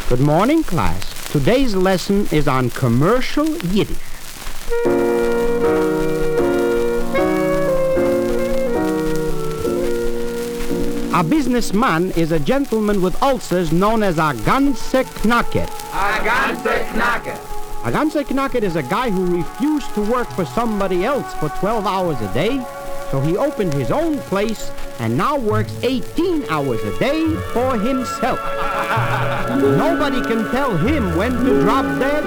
Good morning, class. Today's lesson is on commercial Yiddish. A businessman is a gentleman with ulcers known as a ganze Knacker. A ganze Knacker. A ganze Knacker is a guy who refused to work for somebody else for 12 hours a day, so he opened his own place and now works 18 hours a day for himself. Nobody can tell him when to drop dead.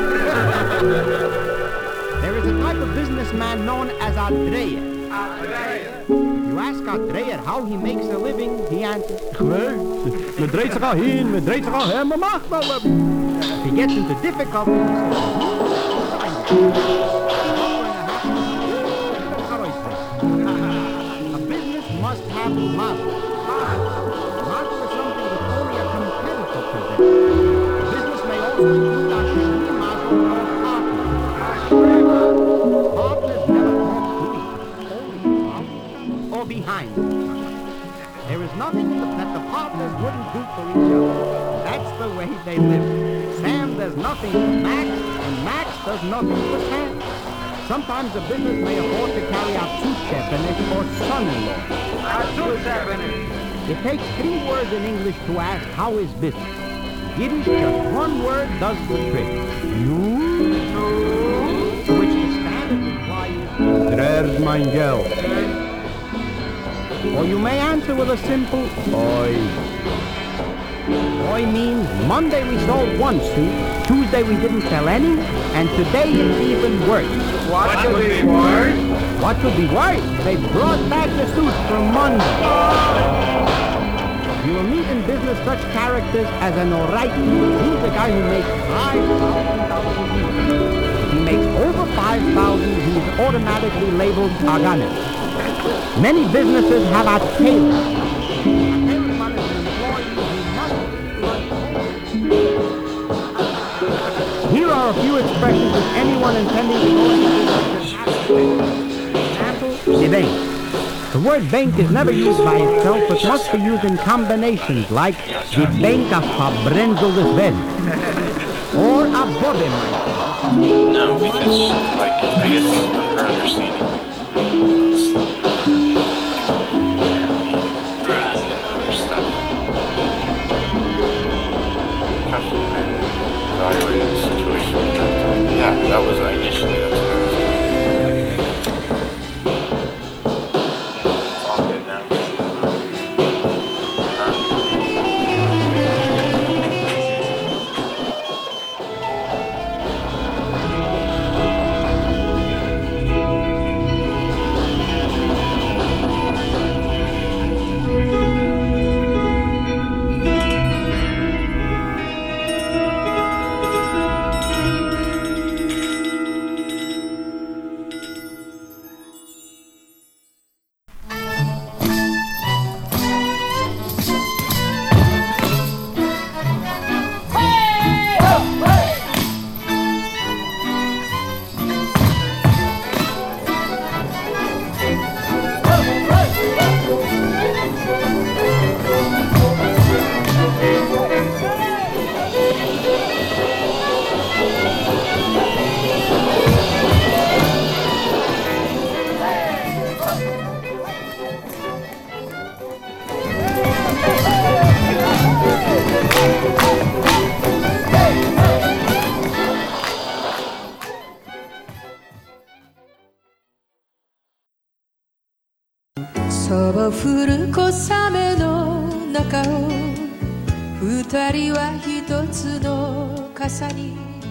There is a type of businessman known as a dreyer. You ask a dreyer how he makes a living, he answers, Me dreht zich al heen, me dreht zich al her, me mag wel. If he gets into difficulty, he says, a business must have mazel. Mazel is something that only a competitor possesses. A business may also include a sheni mazel or partners. Partners never talk to each other, only about or behind each other. There is nothing that the partners wouldn't do for each other. That's the way they live. Sam does nothing for Max, and Max does nothing for Sam. Sometimes a business may afford to carry out Zuschefenes or son-in-law. It takes 3 words in English to ask how is business. Yiddish, just 1 word does the trick. Nu, to which the standard reply is, There's mein Geld. Or you may answer with a simple oi. Oi means Monday we sold 1 suit, Tuesday we didn't sell any, and today it's even worse. What could be worse? What could be worse? They brought back the suits from Monday. You will meet in business such characters as an O'Reilly. He's the guy who makes $5,000 a year. If he makes over $5,000, he is automatically labeled a gunner. Many businesses have a tailor. A tailorman is an employee who must. Here are a few expressions of anyone intending to go into business that has a example, the bank. The word bank is never used by itself, but must be used in combinations like the bank of Fabrenzel des Welt or a Bodemeister. No, because, I guess, her understanding. Evaluating the situation. Yeah, that was initially. That's what I was doing. It's all good now. そぼ降る小雨の中を二人は一つの傘に